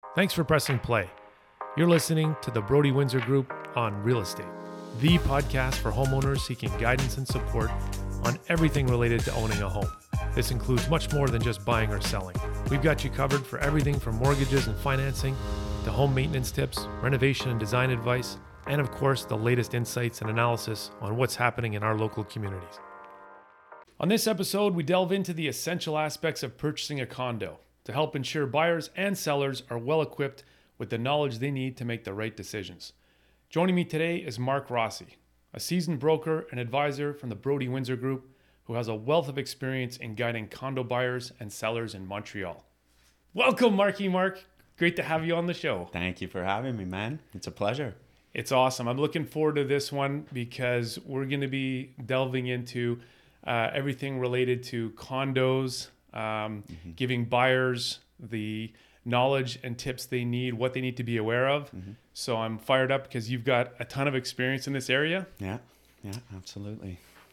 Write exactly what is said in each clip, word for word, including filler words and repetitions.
Thanks for pressing play. You're listening to the Brody Windsor Group on Real Estate, the podcast for homeowners seeking guidance and support on everything related to owning a home. This includes much more than just buying or selling. We've got you covered for everything from mortgages and financing to home maintenance tips, renovation and design advice, and of course, the latest insights and analysis on what's happening in our local communities. On this episode, we delve into the essential aspects of purchasing a condo to help ensure buyers and sellers are well equipped with the knowledge they need to make the right decisions. Joining me today is Mark Rossi, a seasoned broker and advisor from the Brody Windsor Group who has a wealth of experience in guiding condo buyers and sellers in Montreal. Welcome, Marky Mark. Great to have you on the show. Thank you for having me, man. It's a pleasure. It's awesome. I'm looking forward to this one because we're going to be delving into uh, everything related to condos, um, mm-hmm. giving buyers the knowledge and tips they need, what they need to be aware of. Mm-hmm. So I'm fired up because you've got a ton of experience in this area. Yeah, yeah, absolutely.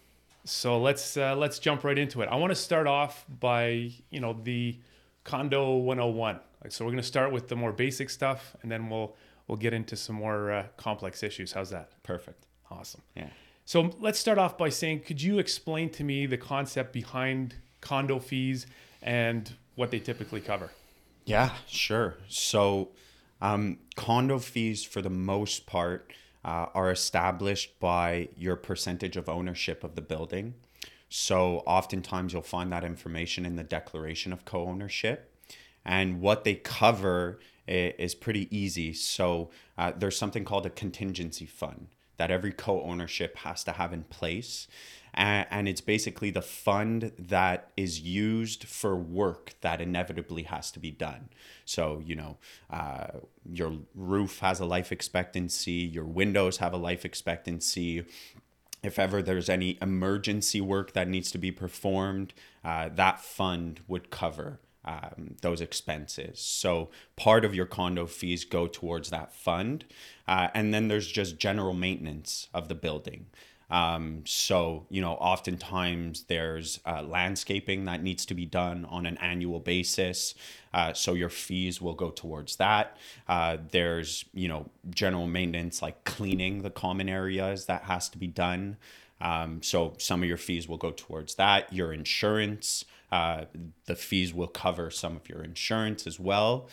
So let's uh, let's jump right into it. I want to start off by, you know, the Condo one oh one. Like, so we're going to start with the more basic stuff, and then we'll we'll get into some more uh, complex issues. How's that? Perfect. Awesome. Yeah. So let's start off by saying, could you explain to me the concept behind condo fees and what they typically cover? Yeah, sure. So um, condo fees, for the most part, uh, are established by your percentage of ownership of the building. So oftentimes you'll find that information in the declaration of co-ownership. And what they cover is pretty easy. So uh, there's something called a contingency fund that every co-ownership has to have in place. And, and it's basically the fund that is used for work that inevitably has to be done. So, you know, uh, your roof has a life expectancy, your windows have a life expectancy. If ever there's any emergency work that needs to be performed, uh, that fund would cover Um, those expenses. So part of your condo fees go towards that fund. Uh, and then there's just general maintenance of the building. Um, so, you know, oftentimes there's uh, landscaping that needs to be done on an annual basis. Uh, so your fees will go towards that. Uh, there's, you know, general maintenance like cleaning the common areas that has to be done. Um, so some of your fees will go towards that. Your insurance, uh, the fees will cover some of your insurance as well.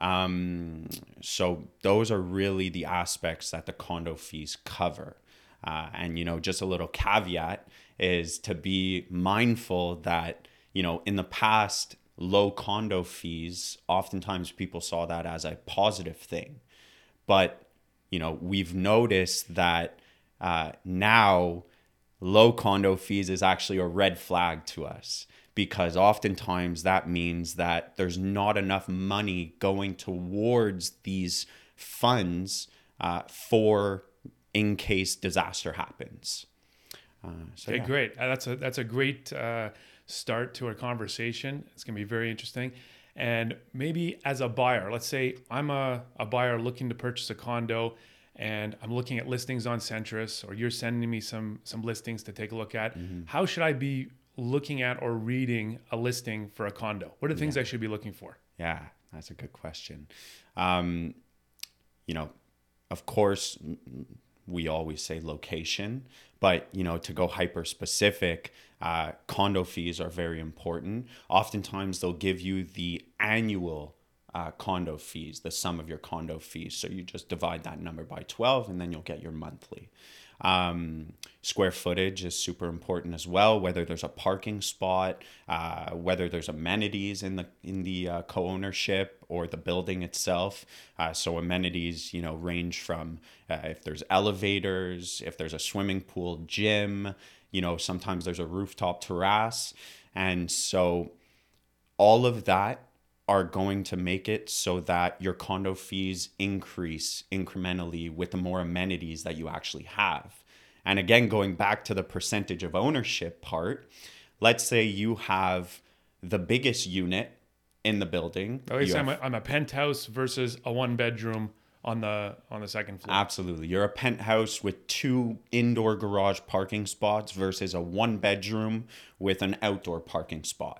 Um, so those are really the aspects that the condo fees cover. Uh, and, you know, just a little caveat is to be mindful that, you know, in the past, low condo fees, oftentimes people saw that as a positive thing. But, you know, we've noticed that uh, now low condo fees is actually a red flag to us, because oftentimes that means that there's not enough money going towards these funds uh, for in case disaster happens. Uh, so okay, yeah. great. Uh, That's a that's a great uh, start to our conversation. It's going to be very interesting. And maybe as a buyer, let's say I'm a, a buyer looking to purchase a condo, and I'm looking at listings on Centris, or you're sending me some some listings to take a look at. Mm-hmm. How should I be looking at or reading a listing for a condo? What are the things yeah. I should be looking for? Yeah, that's a good question. Um, you know, of course, we always say location, but, you know, to go hyper specific, uh, condo fees are very important. Oftentimes they'll give you the annual uh, condo fees, the sum of your condo fees. So you just divide that number by twelve and then you'll get your monthly. Um, square footage is super important as well, whether there's a parking spot, uh, whether there's amenities in the in the uh, co-ownership or the building itself. Uh, so amenities, you know, range from uh, if there's elevators, if there's a swimming pool, gym, you know, sometimes there's a rooftop terrace. And so all of that are going to make it so that your condo fees increase incrementally with the more amenities that you actually have. And again, going back to the percentage of ownership part, let's say you have the biggest unit in the building. Okay, so have, I'm, a, I'm a penthouse versus a one bedroom on the on the second floor. Absolutely. You're a penthouse with two indoor garage parking spots versus a one bedroom with an outdoor parking spot.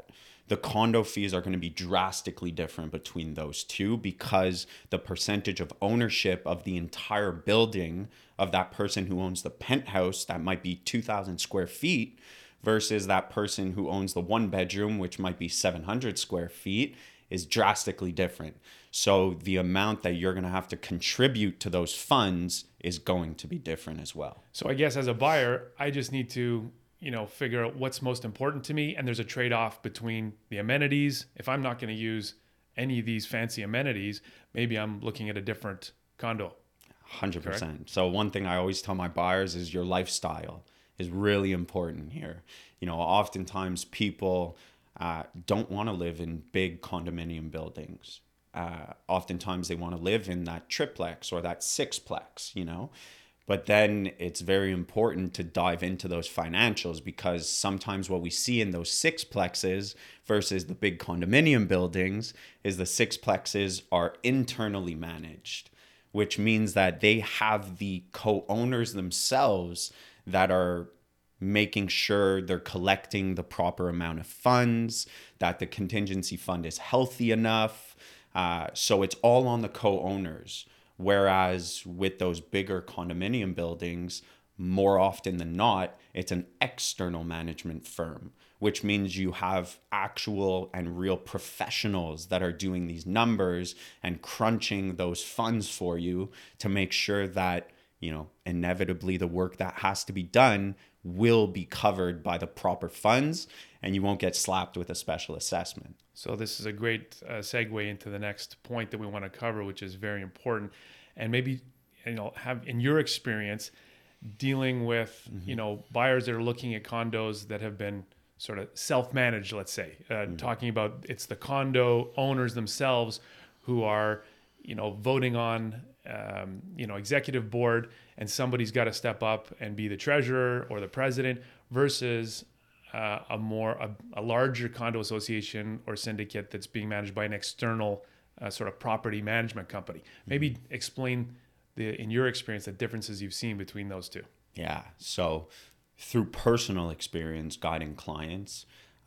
The condo fees are going to be drastically different between those two because the percentage of ownership of the entire building of that person who owns the penthouse that might be two thousand square feet versus that person who owns the one bedroom, which might be seven hundred square feet, is drastically different. So the amount that you're going to have to contribute to those funds is going to be different as well. So I guess as a buyer, I just need to, you know, figure out what's most important to me. And there's a trade-off between the amenities. If I'm not going to use any of these fancy amenities, maybe I'm looking at a different condo. one hundred percent. Correct? So one thing I always tell my buyers is your lifestyle is really important here. You know, oftentimes people uh, don't want to live in big condominium buildings. Uh, oftentimes they want to live in that triplex or that sixplex, you know. But then it's very important to dive into those financials because sometimes what we see in those sixplexes versus the big condominium buildings is the sixplexes are internally managed, which means that they have the co-owners themselves that are making sure they're collecting the proper amount of funds, that the contingency fund is healthy enough. Uh, so it's all on the co-owners. Whereas with those bigger condominium buildings, more often than not, it's an external management firm, which means you have actual and real professionals that are doing these numbers and crunching those funds for you to make sure that, you know, inevitably the work that has to be done will be covered by the proper funds and you won't get slapped with a special assessment. So this is a great uh, segue into the next point that we want to cover, which is very important. And maybe, you know, have in your experience dealing with, mm-hmm. you know, buyers that are looking at condos that have been sort of self-managed, let's say, uh, mm-hmm. talking about it's the condo owners themselves who are, you know, voting on, um, you know, executive board, and somebody's got to step up and be the treasurer or the president versus uh, a more a, a larger condo association or syndicate that's being managed by an external uh, sort of property management company. Mm-hmm. Maybe explain the in your experience the differences you've seen between those two. Yeah. So through personal experience guiding clients,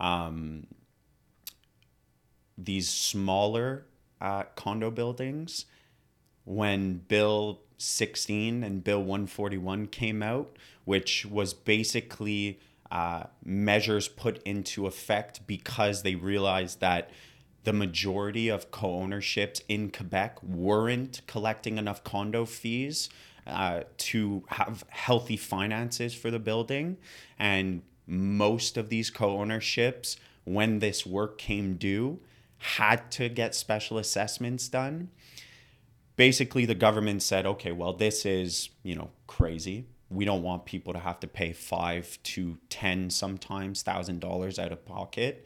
um, these smaller uh, condo buildings, when Bill sixteen and Bill one forty-one came out, which was basically uh, measures put into effect because they realized that the majority of co-ownerships in Quebec weren't collecting enough condo fees uh, to have healthy finances for the building. And most of these co-ownerships, when this work came due, had to get special assessments done. Basically, the government said, okay, well, this is, you know, crazy. We don't want people to have to pay five to ten, sometimes thousand dollars out of pocket.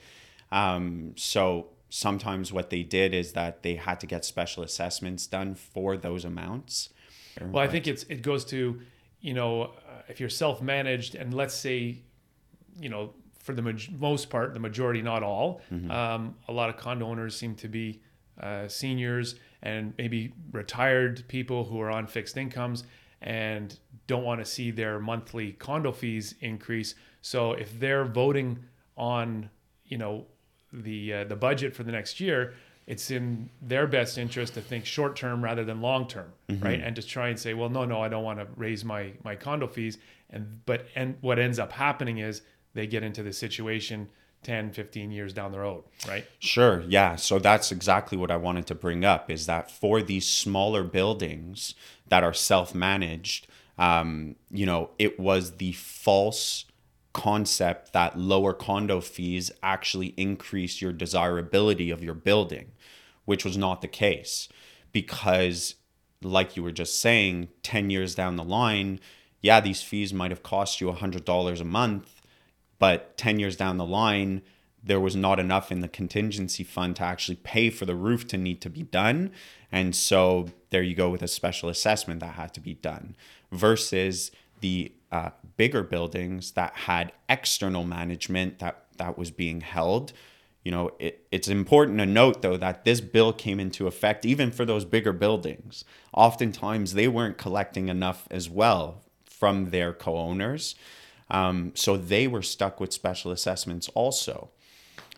Um, so sometimes what they did is that they had to get special assessments done for those amounts. Well, I think it's it goes to, you know, uh, if you're self-managed, and let's say, you know, for the ma- most part, the majority, not all, mm-hmm. um, a lot of condo owners seem to be uh, seniors and maybe retired people who are on fixed incomes and don't want to see their monthly condo fees increase. So if they're voting on, you know, the uh, the budget for the next year, it's in their best interest to think short term rather than long term, mm-hmm. right? And to try and say, well, no, no, I don't want to raise my my condo fees. And but and what ends up happening is they get into the situation ten, fifteen years down the road, right? Sure. Yeah. So that's exactly what I wanted to bring up, is that for these smaller buildings that are self-managed, um, you know, it was the false concept that lower condo fees actually increase your desirability of your building, which was not the case. Because like you were just saying, ten years down the line, yeah, these fees might have cost you one hundred dollars a month, but ten years down the line, there was not enough in the contingency fund to actually pay for the roof to need to be done. And so there you go with a special assessment that had to be done. Versus the uh, bigger buildings that had external management that, that was being held. You know, it, it's important to note, though, that this bill came into effect even for those bigger buildings. Oftentimes, they weren't collecting enough as well from their co-owners. Um, so they were stuck with special assessments also.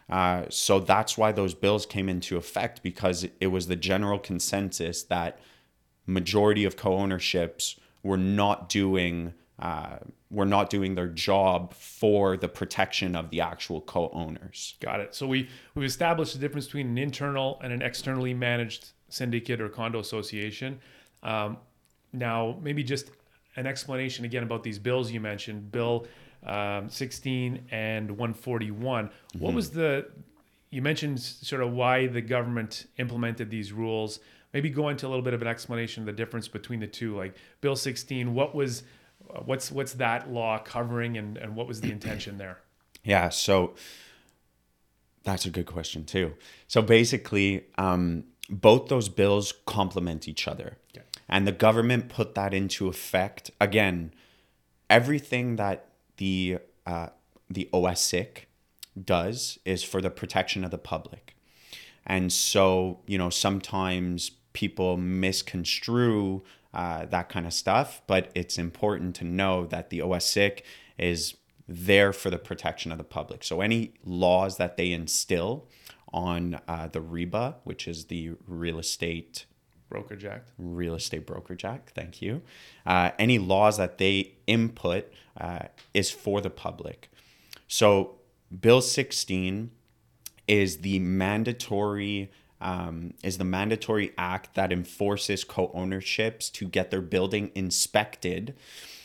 Uh, so that's why those bills came into effect, because it was the general consensus that majority of co-ownerships were not doing uh, were not doing their job for the protection of the actual co-owners. Got it. So we we've established the difference between an internal and an externally managed syndicate or condo association. Um, now, maybe just an explanation again about these bills you mentioned, Bill um, sixteen and one forty-one. Mm-hmm. What was the, you mentioned sort of why the government implemented these rules. Maybe go into a little bit of an explanation of the difference between the two. Like Bill sixteen, what was, what's what's that law covering, and, and what was the intention there? Yeah, so that's a good question too. So basically, um, both those bills complement each other. Okay. And the government put that into effect. Again, everything that the uh, the O S I C does is for the protection of the public. And so, you know, sometimes people misconstrue uh, that kind of stuff, but it's important to know that the O S I C is there for the protection of the public. So any laws that they instill on uh, the R E B A, which is the Real Estate Brokerage Act. Real Estate Brokerage Act, thank you. Uh, any laws that they input uh, is for the public. So Bill sixteen is the mandatory um, is the mandatory act that enforces co-ownerships to get their building inspected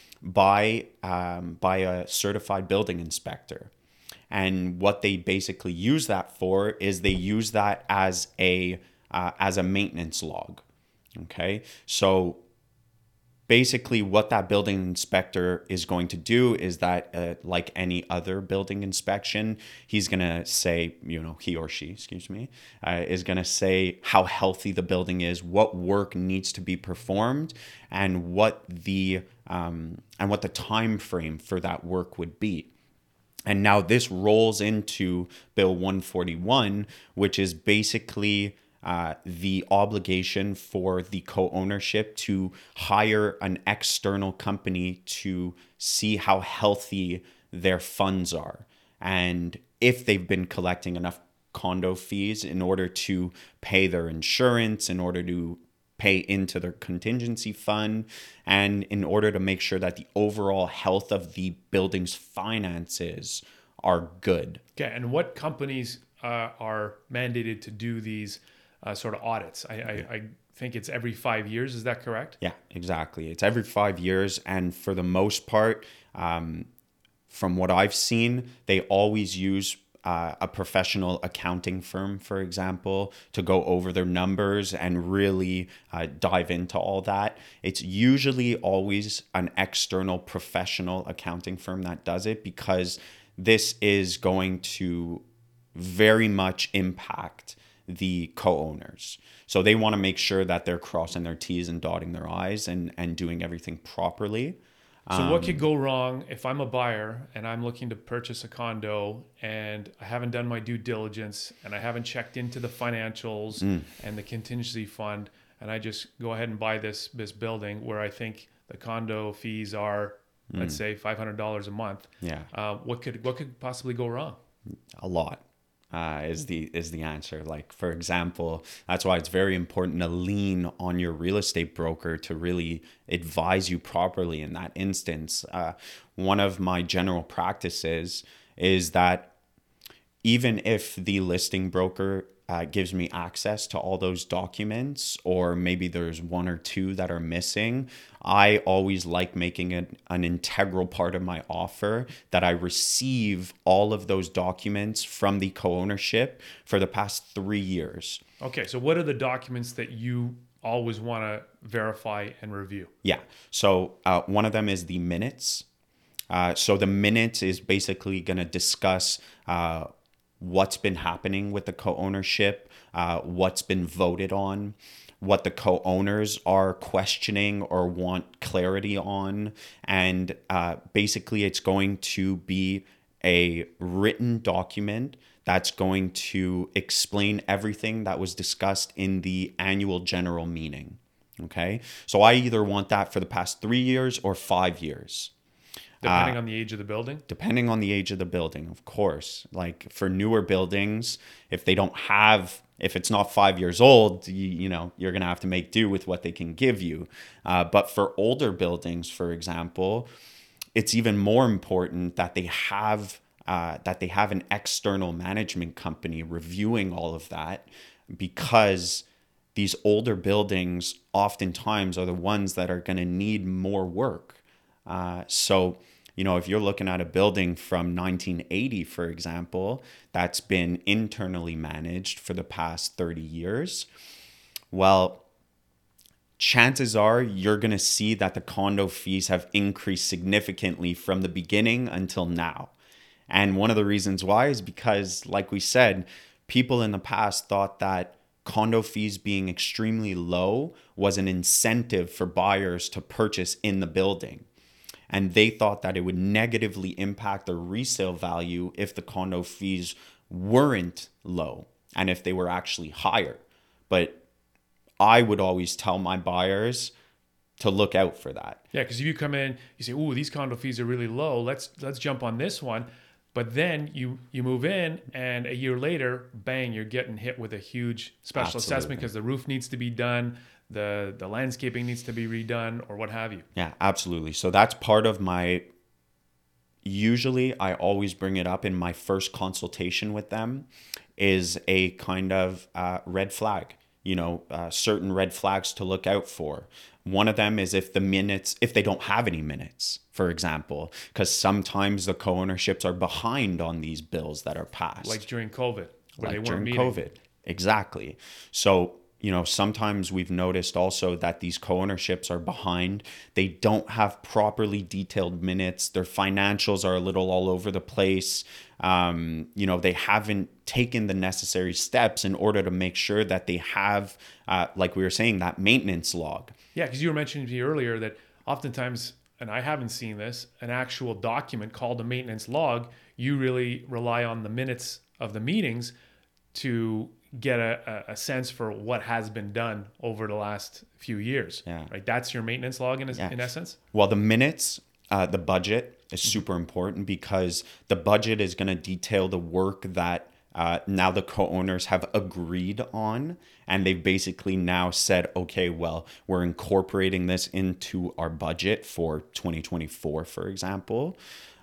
by um, by a certified building inspector. And what they basically use that for is they use that as a uh, as a maintenance log. Okay, so basically what that building inspector is going to do is that uh, like any other building inspection, he's going to say, you know, he or she, excuse me, uh, is going to say how healthy the building is, what work needs to be performed, and what the um, and what the time frame for that work would be. And now this rolls into Bill one forty-one, which is basically Uh, the obligation for the co-ownership to hire an external company to see how healthy their funds are, and if they've been collecting enough condo fees in order to pay their insurance, in order to pay into their contingency fund, and in order to make sure that the overall health of the building's finances are good. Okay, and what companies uh, are mandated to do these Uh, sort of audits? I, I, I think it's every five years. Is that correct? Yeah, exactly. It's every five years. And for the most part, um, from what I've seen, they always use uh, a professional accounting firm, for example, to go over their numbers and really uh, dive into all that. It's usually always an external professional accounting firm that does it, because this is going to very much impact the co-owners. So they want to make sure that they're crossing their T's and dotting their I's and, and doing everything properly. So um, what could go wrong if I'm a buyer and I'm looking to purchase a condo and I haven't done my due diligence and I haven't checked into the financials mm. and the contingency fund, and I just go ahead and buy this, this building where I think the condo fees are, mm. let's say five hundred dollars a month. Yeah. Uh, what could, what could possibly go wrong? A lot. Uh, is the is the answer. Like, for example, that's why it's very important to lean on your real estate broker to really advise you properly in that instance. Uh, one of my general practices is that even if the listing broker uh, gives me access to all those documents, or maybe there's one or two that are missing, I always like making it an integral part of my offer that I receive all of those documents from the co-ownership for the past three years. Okay, so what are the documents that you always want to verify and review? Yeah, so uh, one of them is the minutes. Uh, so the minutes is basically going to discuss uh, what's been happening with the co-ownership, uh, what's been voted on, what the co-owners are questioning or want clarity on. And uh, basically it's going to be a written document that's going to explain everything that was discussed in the annual general meeting. Okay, so I either want that for the past three years or five years. Depending Uh, on the age of the building? depending on the age of the building, of course. Like for newer buildings, if they don't have, if it's not five years old, you, you know, you're going to have to make do with what they can give you. Uh, but for older buildings, for example, it's even more important that they have uh, that they have an external management company reviewing all of that, because these older buildings oftentimes are the ones that are going to need more work. Uh, so, you know, if you're looking at a building from nineteen eighty, for example, that's been internally managed for the past thirty years, well, chances are you're going to see that the condo fees have increased significantly from the beginning until now. And one of the reasons why is because, like we said, people in the past thought that condo fees being extremely low was an incentive for buyers to purchase in the building. And they thought that it would negatively impact the resale value if the condo fees weren't low and if they were actually higher. But I would always tell my buyers to look out for that. Yeah, because if you come in, you say, "Ooh, these condo fees are really low. Let's let's jump on this one." But then you you move in, and a year later, bang, you're getting hit with a huge special Absolutely. assessment because the roof needs to be done, the the landscaping needs to be redone, or what have you. Yeah, absolutely. So that's part of my, usually I always bring it up in my first consultation with them, is a kind of uh, red flag, you know, uh, certain red flags to look out for. One of them is if the minutes, if they don't have any minutes, for example, because sometimes the co-ownerships are behind on these bills that are passed. Like during COVID, where they Like weren't during meeting. COVID. Exactly. So, you know, sometimes we've noticed also that these co-ownerships are behind. They don't have properly detailed minutes. Their financials are a little all over the place. Um, you know, they haven't taken the necessary steps in order to make sure that they have, uh, like we were saying, that maintenance log. Yeah, because you were mentioning to me earlier that oftentimes, and I haven't seen this, an actual document called a maintenance log, you really rely on the minutes of the meetings to get a, a sense for what has been done over the last few years. Yeah. Right. That's your maintenance log in, Yeah. in essence. Well, the minutes, uh, the budget is super important, because the budget is going to detail the work that uh, now the co-owners have agreed on. And they've basically now said, okay, well, we're incorporating this into our budget for twenty twenty-four, for example.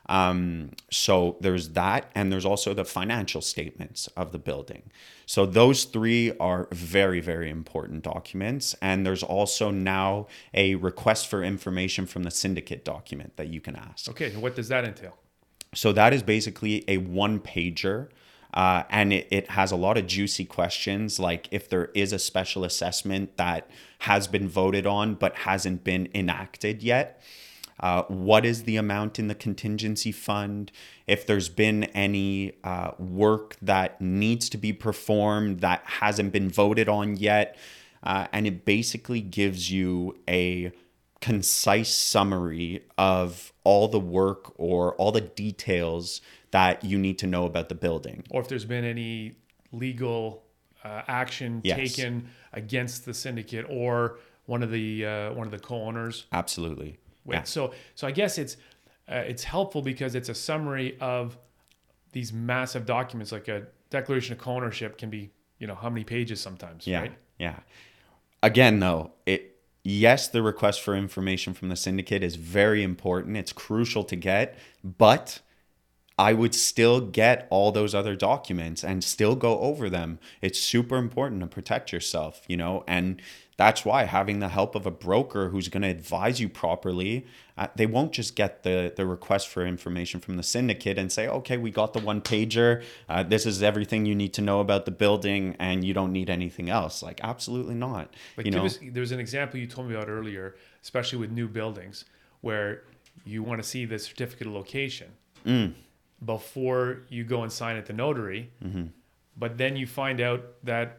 Um, so there's that, and there's also the financial statements of the building. So those three are very, very important documents. And there's also now a request for information from the syndicate document that you can ask. Okay. And what does that entail? So that is basically a one pager. Uh, and it, it has a lot of juicy questions, like if there is a special assessment that has been voted on but hasn't been enacted yet. Uh, what is the amount in the contingency fund? If there's been any uh, work that needs to be performed that hasn't been voted on yet. Uh, and it basically gives you a concise summary of all the work or all the details that you need to know about the building. Or if there's been any legal uh, action Yes. taken against the syndicate or one of the uh, one of the co-owners. Absolutely. With. Yeah. So, so I guess it's uh, it's helpful because it's a summary of these massive documents. Like a declaration of co-ownership can be, you know, how many pages sometimes, Yeah. right? Yeah. Again, though, it yes, the request for information from the syndicate is very important. It's crucial to get, but I would still get all those other documents and still go over them. It's super important to protect yourself, you know, and that's why having the help of a broker who's going to advise you properly, uh, they won't just get the, the request for information from the syndicate and say, okay, we got the one pager. Uh, this is everything you need to know about the building and you don't need anything else. Like, absolutely not. Like you give know, us, there's an example you told me about earlier, especially with new buildings, where you want to see the certificate of location mm, before you go and sign at the notary. mm-hmm. But then you find out that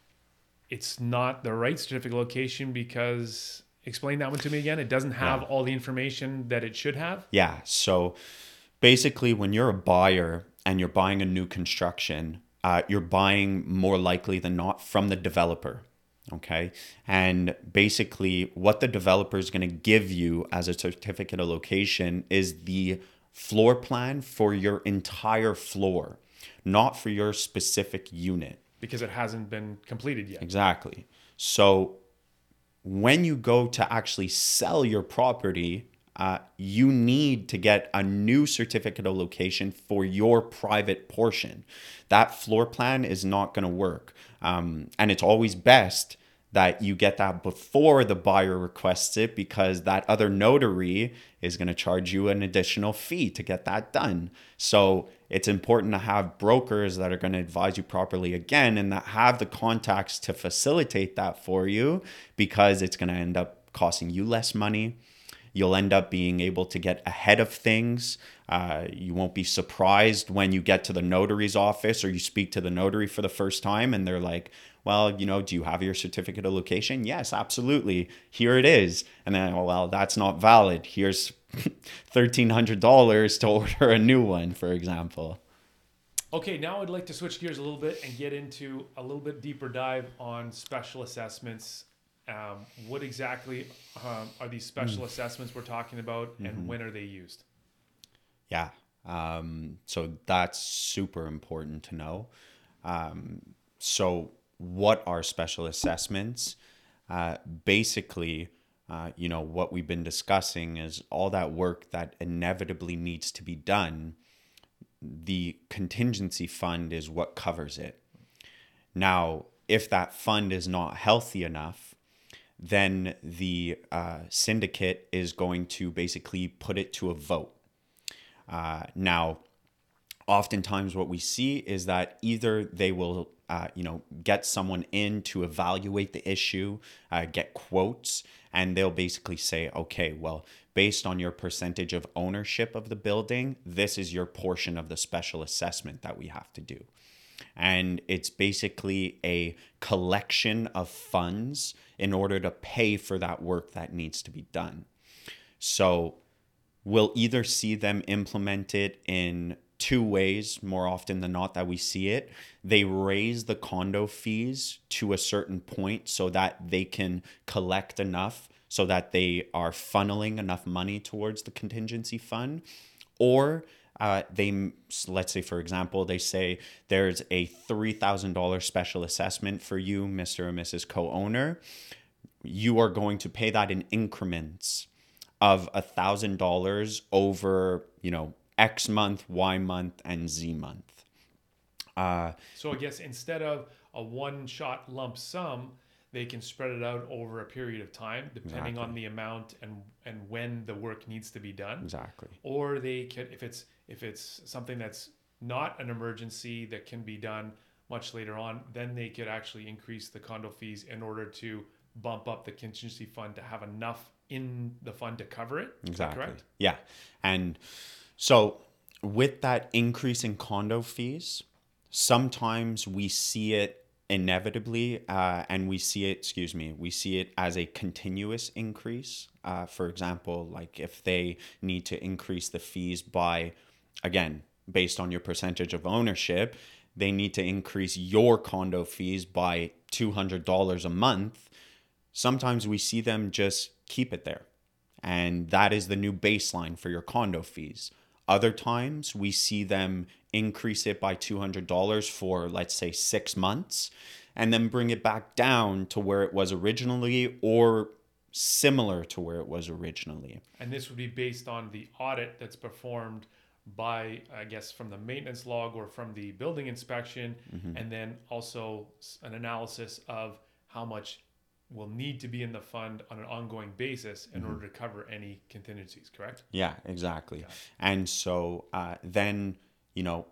it's not the right certificate of location because, explain that one to me again. It doesn't have Yeah. all the information that it should have. Yeah. So basically, when you're a buyer and you're buying a new construction, uh, you're buying more likely than not from the developer. Okay. And basically, what the developer is going to give you as a certificate of location is the floor plan for your entire floor, not for your specific unit. Because it hasn't been completed yet. Exactly. So when you go to actually sell your property, uh, you need to get a new certificate of location for your private portion. That floor plan is not going to work. Um, and it's always best that you get that before the buyer requests it, because that other notary is going to charge you an additional fee to get that done. So it's important to have brokers that are going to advise you properly again, and that have the contacts to facilitate that for you, because it's going to end up costing you less money. You'll end up being able to get ahead of things. Uh, you won't be surprised when you get to the notary's office or you speak to the notary for the first time and they're like, well, you know, do you have your certificate of location? Yes, absolutely. Here it is. And then, oh, well, that's not valid. Here's thirteen hundred dollars to order a new one, for example. Okay, now I'd like to switch gears a little bit and get into a little bit deeper dive on special assessments. Um, what exactly um, are these special mm. assessments we're talking about, and mm-hmm. when are they used? Yeah, um, so that's super important to know. Um, so what are special assessments? Uh, basically, uh, you know, what we've been discussing is all that work that inevitably needs to be done. The contingency fund is what covers it. Now, if that fund is not healthy enough, then the uh, syndicate is going to basically put it to a vote. Uh, now, oftentimes what we see is that either they will, uh, you know, get someone in to evaluate the issue, uh, get quotes, and they'll basically say, okay, well, based on your percentage of ownership of the building, this is your portion of the special assessment that we have to do. And it's basically a collection of funds in order to pay for that work that needs to be done. So we'll either see them implement it in two ways, more often than not that we see it. They raise the condo fees to a certain point so that they can collect enough so that they are funneling enough money towards the contingency fund. Or Uh, they, let's say, for example, they say there's a three thousand dollars special assessment for you, Mister or Missus Co-owner. You are going to pay that in increments of one thousand dollars over, you know, X month, Y month, and Z month. Uh, so I guess instead of a one-shot lump sum, they can spread it out over a period of time, depending exactly. on the amount and and when the work needs to be done. Exactly. Or they could, if it's if it's something that's not an emergency that can be done much later on, then they could actually increase the condo fees in order to bump up the contingency fund to have enough in the fund to cover it. Is exactly. that correct? Yeah. And so with that increase in condo fees, sometimes we see it inevitably, uh, and we see it, excuse me, we see it as a continuous increase. Uh, for example, like if they need to increase the fees by, again, based on your percentage of ownership, they need to increase your condo fees by two hundred dollars a month. Sometimes we see them just keep it there. And that is the new baseline for your condo fees. Other times we see them increase it by two hundred dollars for, let's say, six months, and then bring it back down to where it was originally or similar to where it was originally. And this would be based on the audit that's performed by, I guess, from the maintenance log or from the building inspection, mm-hmm. and then also an analysis of how much will need to be in the fund on an ongoing basis in mm-hmm. order to cover any contingencies, correct? Yeah, exactly. Okay. And so uh, then, you know,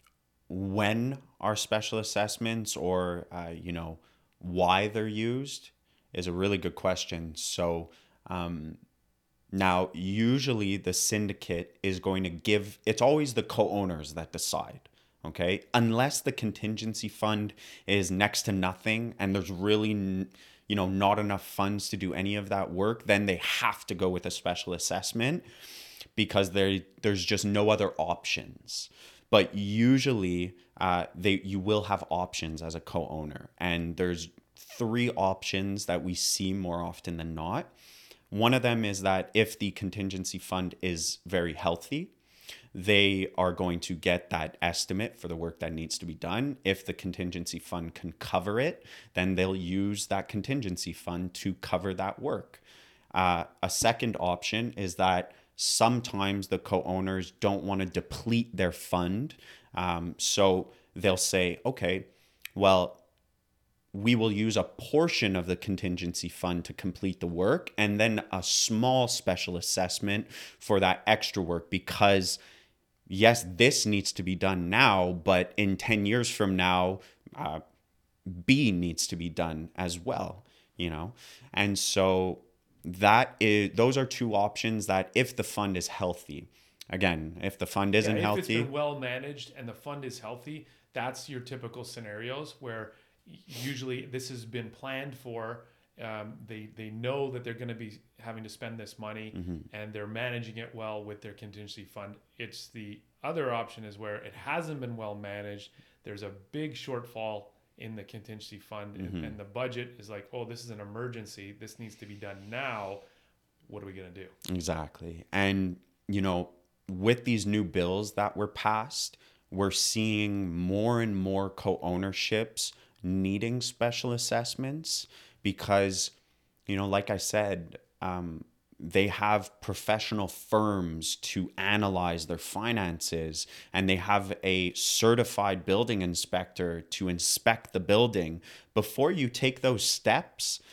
when are special assessments or, uh, you know, why they're used is a really good question. So um, now usually the syndicate is going to give, it's always the co-owners that decide. Okay, unless the contingency fund is next to nothing and there's really, you know, not enough funds to do any of that work, then they have to go with a special assessment because there there's just no other options. But usually, uh, they you will have options as a co-owner, and there's three options that we see more often than not. One of them is that if the contingency fund is very healthy, they are going to get that estimate for the work that needs to be done. If the contingency fund can cover it, then they'll use that contingency fund to cover that work. Uh, a second option is that sometimes the co-owners don't want to deplete their fund. Um, so they'll say, okay, well, we will use a portion of the contingency fund to complete the work and then a small special assessment for that extra work because yes, this needs to be done now, but in ten years from now, uh, B needs to be done as well, you know? And so that is, those are two options that if the fund is healthy, again, if the fund isn't yeah, if healthy. If it's been well managed and the fund is healthy, that's your typical scenarios where usually this has been planned for. Um, they they know that they're going to be having to spend this money, mm-hmm. and they're managing it well with their contingency fund. It's the other option is where it hasn't been well managed. There's a big shortfall in the contingency fund, mm-hmm. and, and the budget is like, oh, this is an emergency. This needs to be done now. What are we going to do? Exactly. And, you know, with these new bills that were passed, we're seeing more and more co-ownerships needing special assessments because, you know, like I said, um, they have professional firms to analyze their finances, and they have a certified building inspector to inspect the building. Before you take those steps,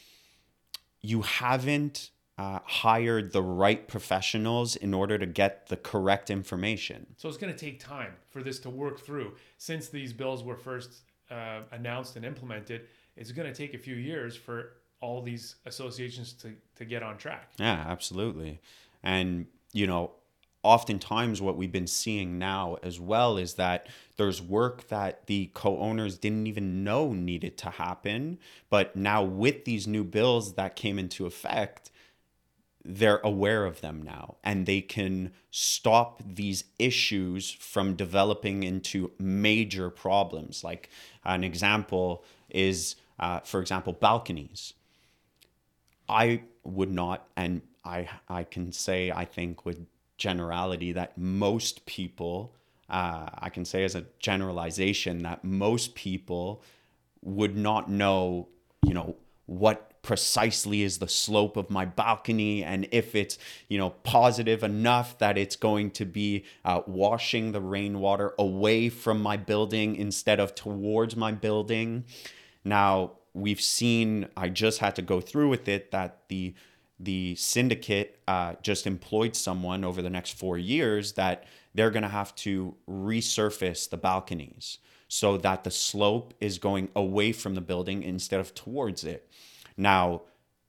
you haven't uh, hired the right professionals in order to get the correct information. So it's going to take time for this to work through. Since these bills were first uh, announced and implemented, it's going to take a few years for all these associations to, to get on track. Yeah, absolutely. And, you know, oftentimes what we've been seeing now as well is that there's work that the co-owners didn't even know needed to happen. But now with these new bills that came into effect, they're aware of them now, and they can stop these issues from developing into major problems. Like an example is, uh, for example, balconies. I would not, and I I can say, I think with generality, that most people, uh, I can say as a generalization, that most people would not know, you know, what precisely is the slope of my balcony, and if it's, you know, positive enough that it's going to be uh, washing the rainwater away from my building instead of towards my building. Now, we've seen, I just had to go through with it, that the the syndicate uh, just employed someone over the next four years that they're going to have to resurface the balconies so that the slope is going away from the building instead of towards it. Now,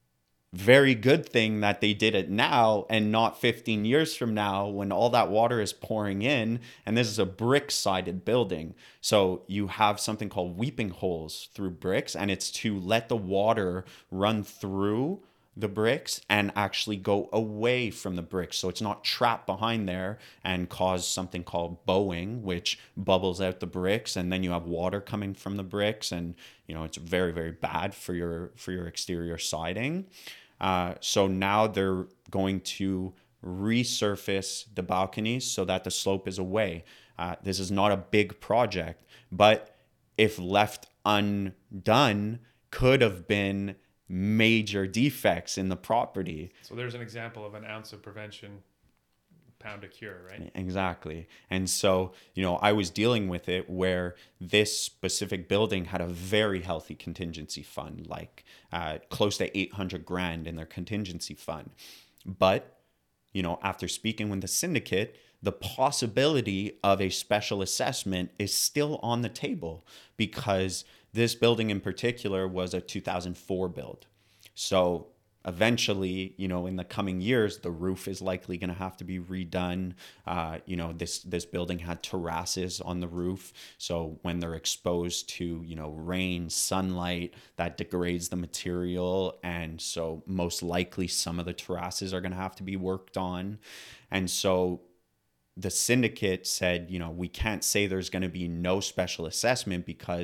very good thing that they did it now and not fifteen years from now when all that water is pouring in, and this is a brick-sided building. So you have something called weeping holes through bricks, and it's to let the water run through the bricks and actually go away from the bricks, so it's not trapped behind there and cause something called bowing, which bubbles out the bricks, and then you have water coming from the bricks, and you know it's very, very bad for your for your exterior siding. Uh, so now they're going to resurface the balconies so that the slope is away. Uh, this is not a big project, but if left undone, could have been major defects in the property. So there's an example of an ounce of prevention, pound of cure, right? Exactly. And so, you know, I was dealing with it where this specific building had a very healthy contingency fund, like uh, close to eight hundred grand in their contingency fund. But, you know, after speaking with the syndicate, the possibility of a special assessment is still on the table because this building in particular was a two thousand four build. So eventually, you know, in the coming years, the roof is likely going to have to be redone. Uh, you know, this this building had terraces on the roof. So when they're exposed to, you know, rain, sunlight, that degrades the material. And so most likely some of the terraces are going to have to be worked on. And so the syndicate said, you know, we can't say there's going to be no special assessment because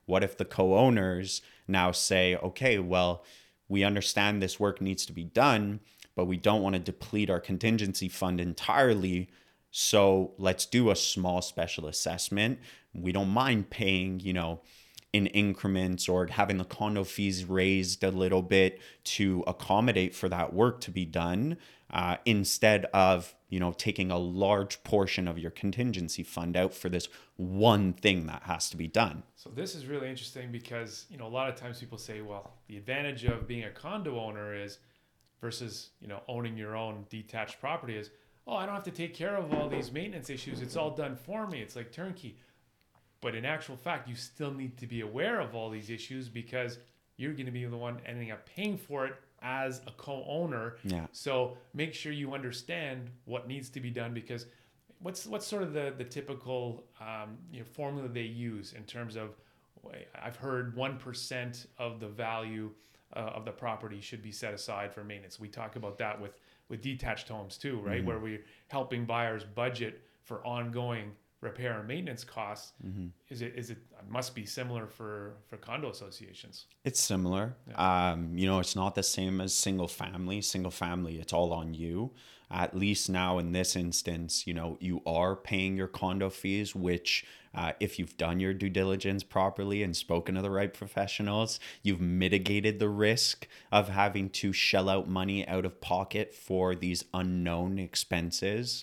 What if the co-owners now say, okay, well, we understand this work needs to be done, but we don't want to deplete our contingency fund entirely. So let's do a small special assessment. We don't mind paying, you know, in increments or having the condo fees raised a little bit to accommodate for that work to be done, uh, instead of, you know, taking a large portion of your contingency fund out for this one thing that has to be done. So this is really interesting because, you know, a lot of times people say, well, the advantage of being a condo owner is versus, you know, owning your own detached property is, oh, I don't have to take care of all these maintenance issues. It's all done for me. It's like turnkey. But in actual fact, you still need to be aware of all these issues because you're going to be the one ending up paying for it as a co-owner. Yeah. So make sure you understand what needs to be done, because what's what's sort of the the typical um, you know, formula they use in terms of, I've heard one percent of the value uh, of the property should be set aside for maintenance. We talk about that with with detached homes too, right? Mm-hmm. Where we're helping buyers budget for ongoing repair and maintenance costs. Mm-hmm. Is it is it, it must be similar for for condo associations? It's similar. Yeah. Um, you know, it's not the same as single family. Single family, it's all on you. At least now in this instance, you know, you are paying your condo fees, which uh, if you've done your due diligence properly and spoken to the right professionals, you've mitigated the risk of having to shell out money out of pocket for these unknown expenses.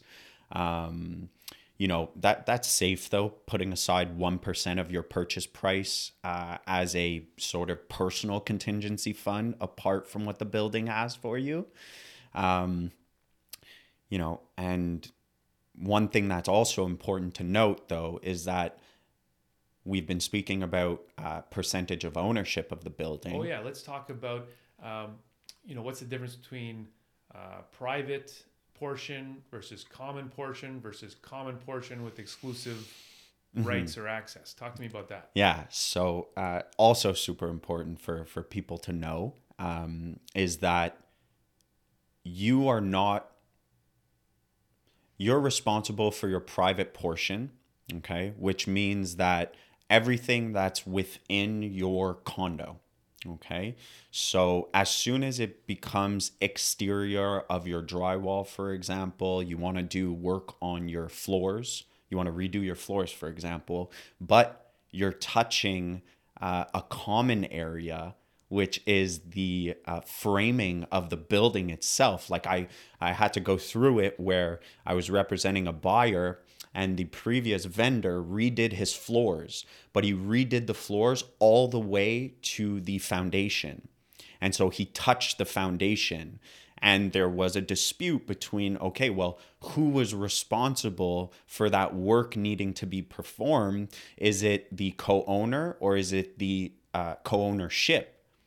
Um, you know, that that's safe though, putting aside one percent of your purchase price uh, as a sort of personal contingency fund apart from what the building has for you. Um, You know, and one thing that's also important to note, though, is that we've been speaking about uh, percentage of ownership of the building. Oh, yeah. Let's talk about, um, you know, what's the difference between uh, private portion versus common portion versus common portion with exclusive mm-hmm. rights or access. Talk to me about that. Yeah. So uh, also super important for, for people to know um, is that you are not You're responsible for your private portion, okay? Which means that everything that's within your condo, okay? So as soon as it becomes exterior of your drywall, for example, you want to do work on your floors, you want to redo your floors, for example, but you're touching uh, a common area, which is the uh, framing of the building itself. Like I, I had to go through it where I was representing a buyer and the previous vendor redid his floors, but he redid the floors all the way to the foundation. And so he touched the foundation and there was a dispute between, okay, well, who was responsible for that work needing to be performed? Is it the co-owner or is it the uh, co-ownership?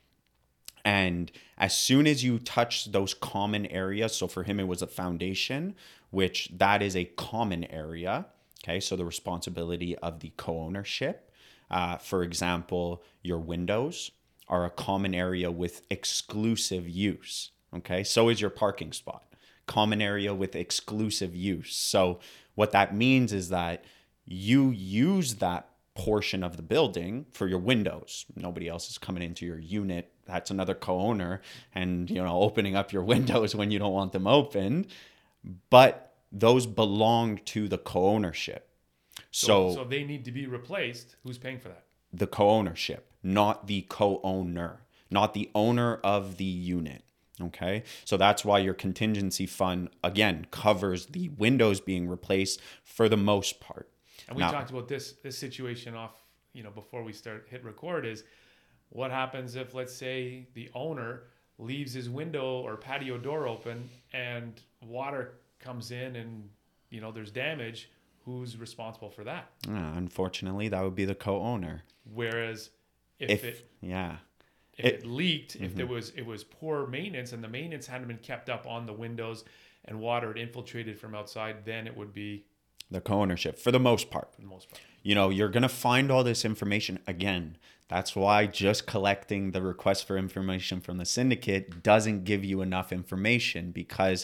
And as soon as you touch those common areas, so for him, it was a foundation, which that is a common area. Okay, so the responsibility of the co-ownership. Uh, for example, your windows are a common area with exclusive use. Okay, so is your parking spot. Common area with exclusive use. So what that means is that you use that portion of the building for your windows. Nobody else is coming into your unit. That's another co-owner and, you know, opening up your windows when you don't want them opened. But those belong to the co-ownership. So, so, so they need to be replaced. Who's paying for that? The co-ownership, not the co-owner, not the owner of the unit. Okay. So that's why your contingency fund, again, covers the windows being replaced for the most part. And we now, talked about this this situation off, you know, before we start hit record is what happens if, let's say, the owner leaves his window or patio door open and water comes in and, you know, there's damage. Who's responsible for that? Uh, unfortunately, that would be the co-owner. Whereas if, if it yeah. if it, it leaked, mm-hmm. if there was it was poor maintenance and the maintenance hadn't been kept up on the windows and water had infiltrated from outside, then it would be the co-ownership for the most part. For the most part. You know, you're going to find all this information again. That's why just collecting the request for information from the syndicate doesn't give you enough information, because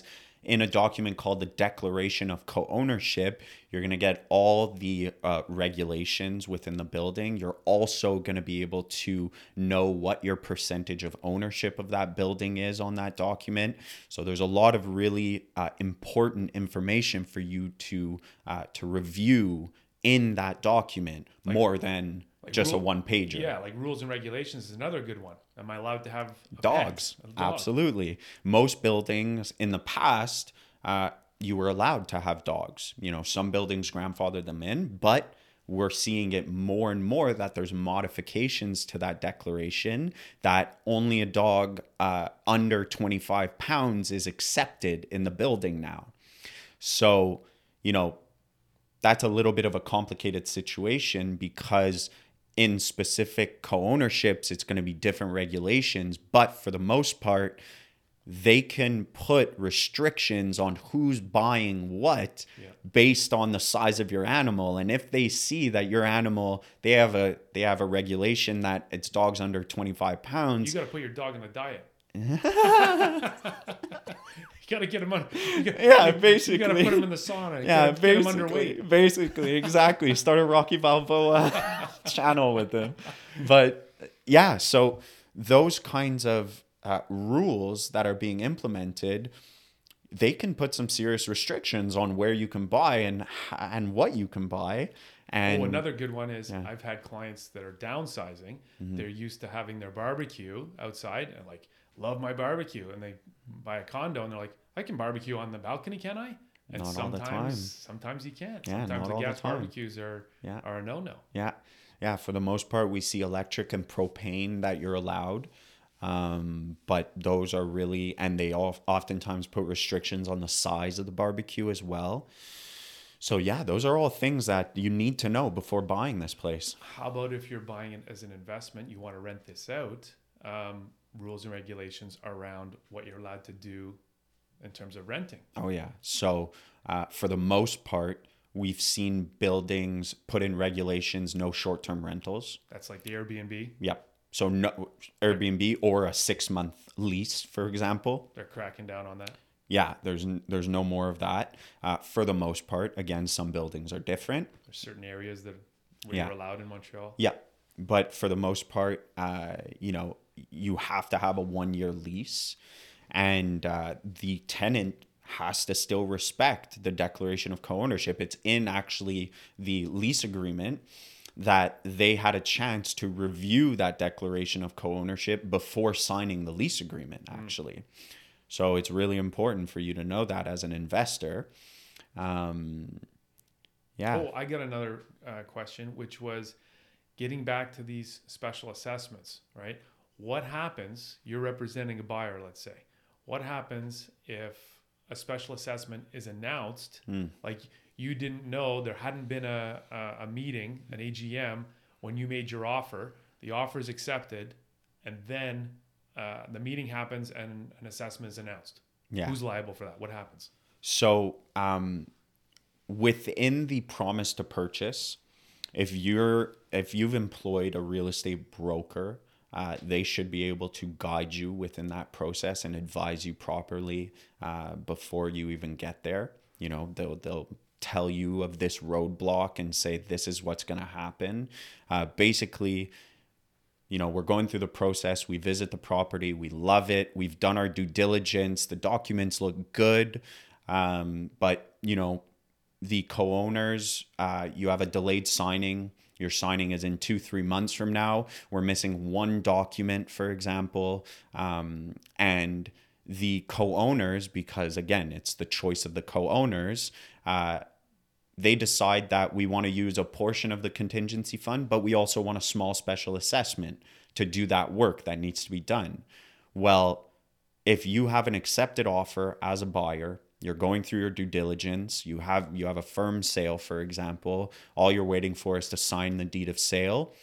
in a document called the Declaration of Co-Ownership, you're going to get all the uh, regulations within the building. You're also going to be able to know what your percentage of ownership of that building is on that document. So there's a lot of really uh, important information for you to uh, to review in that document, like, more than like just rule, a one pager. Yeah, like rules and regulations is another good one. Am I allowed to have a dogs? Pet, a dog? Absolutely. Most buildings in the past, uh, you were allowed to have dogs. You know, some buildings grandfathered them in, but we're seeing it more and more that there's modifications to that declaration that only a dog uh, under twenty-five pounds is accepted in the building now. So, you know, that's a little bit of a complicated situation because in specific co-ownerships, it's going to be different regulations. But for the most part, they can put restrictions on who's buying what yeah. based on the size of your animal. And if they see that your animal, they have a they have a regulation that it's dogs under twenty-five pounds. You got to put your dog on a diet. You gotta get him on. Gotta, yeah, basically. You gotta put him in the sauna. You yeah, gotta basically. Get him underweight. Basically, exactly. Start a Rocky Balboa channel with him. But yeah, so those kinds of uh, rules that are being implemented, they can put some serious restrictions on where you can buy and and what you can buy. And oh, another good one is yeah. I've had clients that are downsizing. Mm-hmm. They're used to having their barbecue outside and like love my barbecue, and they buy a condo and they're like, I can barbecue on the balcony, can I? And not sometimes, all the time. sometimes you can't. Yeah, sometimes not the gas all the time. barbecues are yeah. are a no-no. Yeah, yeah. For the most part, we see electric and propane that you're allowed, um, but those are really, and they all oftentimes put restrictions on the size of the barbecue as well. So yeah, those are all things that you need to know before buying this place. How about if you're buying it as an investment, you want to rent this out? Um, rules and regulations around what you're allowed to do in terms of renting. Oh yeah. So uh, for the most part, we've seen buildings put in regulations, no short-term rentals. That's like the Airbnb. Yep. So no Airbnb or a six-month lease, for example. They're cracking down on that. Yeah, there's there's no more of that. Uh, for the most part, again, some buildings are different. There's certain areas that where yeah. you're allowed in Montreal. Yeah, but for the most part, uh, you know, you have to have a one-year lease, and uh, the tenant has to still respect the declaration of co-ownership. It's in actually the lease agreement that they had a chance to review that declaration of co-ownership before signing the lease agreement, actually. Mm. So it's really important for you to know that as an investor. Um, yeah. Oh, I got another uh, question, which was getting back to these special assessments, right? What happens, you're representing a buyer, let's say. What happens if a special assessment is announced, mm. like you didn't know, there hadn't been a, a, a meeting, an A G M, when you made your offer, the offer is accepted, and then uh, the meeting happens and an assessment is announced. Yeah. Who's liable for that? What happens? So um, within the promise to purchase, if you're if you've employed a real estate broker, uh, they should be able to guide you within that process and advise you properly uh, before you even get there. You know, they'll they'll tell you of this roadblock and say this is what's going to happen. Uh, basically, you know, we're going through the process. We visit the property. We love it. We've done our due diligence. The documents look good. Um, but, you know, the co-owners, uh, you have a delayed signing. Your signing is in two, three months from now. We're missing one document, for example. Um, and the co-owners, because, again, it's the choice of the co-owners, uh, they decide that we want to use a portion of the contingency fund, but we also want a small special assessment to do that work that needs to be done. Well, if you have an accepted offer as a buyer, you're going through your due diligence, you have you have a firm sale, for example, all you're waiting for is to sign the deed of sale,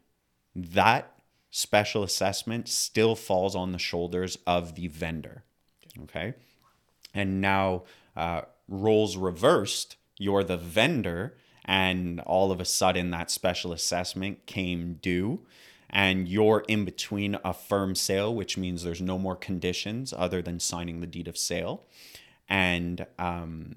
that special assessment still falls on the shoulders of the vendor. Okay? And now uh, roles reversed, you're the vendor, and all of a sudden that special assessment came due, and you're in between a firm sale, which means there's no more conditions other than signing the deed of sale. and um,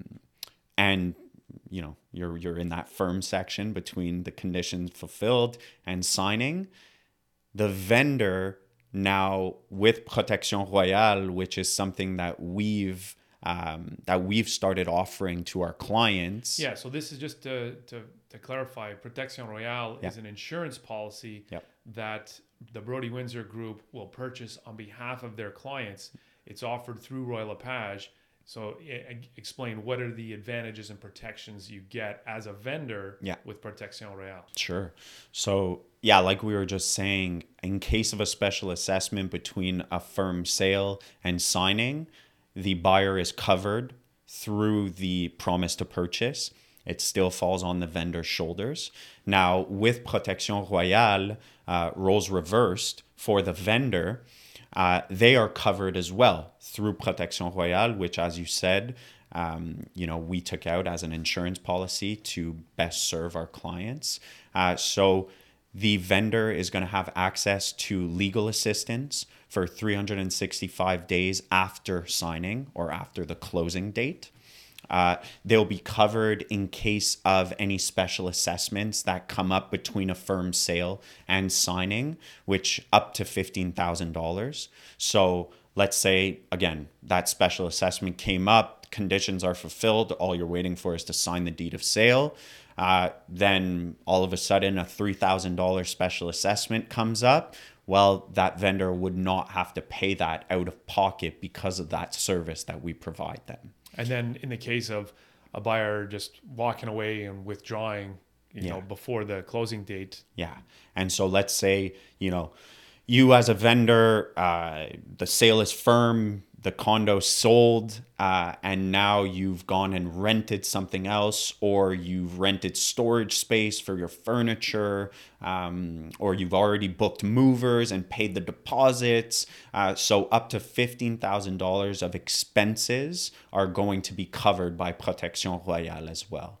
and you know you're you're in that firm section between the conditions fulfilled and signing, the vendor now with Protection Royale, which is something that we've um, that we've started offering to our clients. Yeah. So this is just to to, to clarify. Protection Royale Yeah. is an insurance policy Yep. that the Brody Windsor Group will purchase on behalf of their clients. It's offered through Royal LePage. So I, explain what are the advantages and protections you get as a vendor Yeah. with Protection Royale. Sure. So yeah, like we were just saying, in case of a special assessment between a firm sale and signing, the buyer is covered through the promise to purchase. It still falls on the vendor's shoulders. Now, with Protection Royale, uh, roles reversed for the vendor, uh, they are covered as well through Protection Royale, which, as you said, um, you know, we took out as an insurance policy to best serve our clients. Uh, so the vendor is going to have access to legal assistance for three hundred sixty-five days after signing or after the closing date. Uh, they'll be covered in case of any special assessments that come up between a firm sale and signing, which up to fifteen thousand dollars. So let's say, again, that special assessment came up, conditions are fulfilled, all you're waiting for is to sign the deed of sale. Uh, then all of a sudden a three thousand dollars special assessment comes up. Well, that vendor would not have to pay that out of pocket because of that service that we provide them. And then in the case of a buyer just walking away and withdrawing, you Yeah. know, before the closing date. Yeah. And so let's say, you know, you as a vendor, uh, the sale is firm, the condo sold, uh, and now you've gone and rented something else, or you've rented storage space for your furniture, um, or you've already booked movers and paid the deposits. Uh, so up to fifteen thousand dollars of expenses are going to be covered by Protection Royale as well.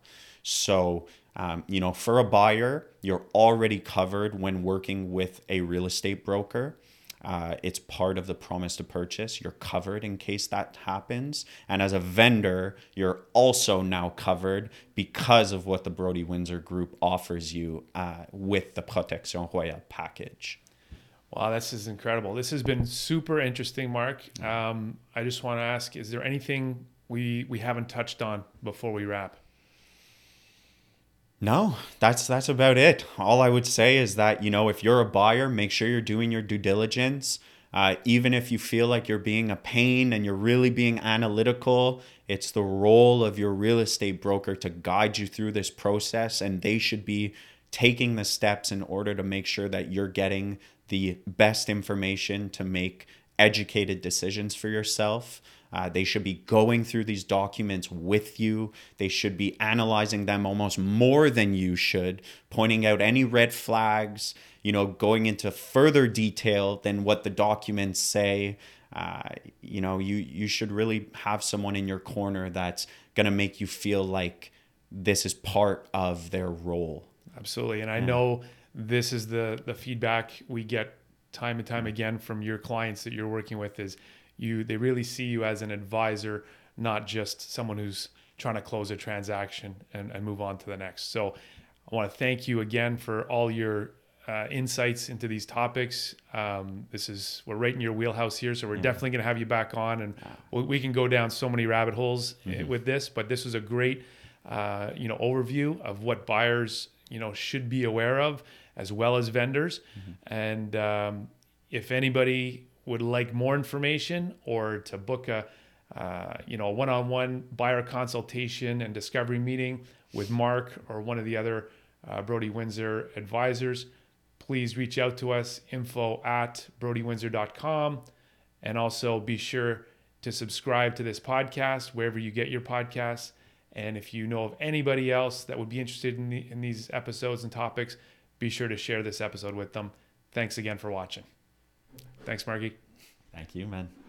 So, um, you know, for a buyer, you're already covered when working with a real estate broker. Uh, it's part of the promise to purchase. You're covered in case that happens. And as a vendor, you're also now covered because of what the Brody Windsor Group offers you uh, with the Protection Royale package. Wow, this is incredible. This has been super interesting, Mark. Um, I just want to ask, is there anything we, we haven't touched on before we wrap? No, that's that's about it. All I would say is that, you know, if you're a buyer, make sure you're doing your due diligence. Uh, even if you feel like you're being a pain and you're really being analytical, it's the role of your real estate broker to guide you through this process, and they should be taking the steps in order to make sure that you're getting the best information to make educated decisions for yourself. Uh, they should be going through these documents with you. They should be analyzing them almost more than you should, pointing out any red flags, you know, going into further detail than what the documents say. Uh, you know, you, you should really have someone in your corner that's going to make you feel like this is part of their role. Absolutely. And I know this is the, the feedback we get time and time again from your clients that you're working with is you, they really see you as an advisor, not just someone who's trying to close a transaction and, and move on to the next. So I want to thank you again for all your uh, insights into these topics. Um, this is, we're right in your wheelhouse here. So we're mm-hmm. definitely going to have you back on, and we, we can go down so many rabbit holes mm-hmm. with this, but this was a great, uh, you know, overview of what buyers, you know, should be aware of, as well as vendors. Mm-hmm. And um, if anybody would like more information or to book a, uh, you know, a one-on-one buyer consultation and discovery meeting with Mark or one of the other uh, Brody Windsor advisors, please reach out to us, info at brody windsor dot com. And also be sure to subscribe to this podcast wherever you get your podcasts. And if you know of anybody else that would be interested in, the, in these episodes and topics, be sure to share this episode with them. Thanks again for watching. Thanks, Marky. Thank you, man.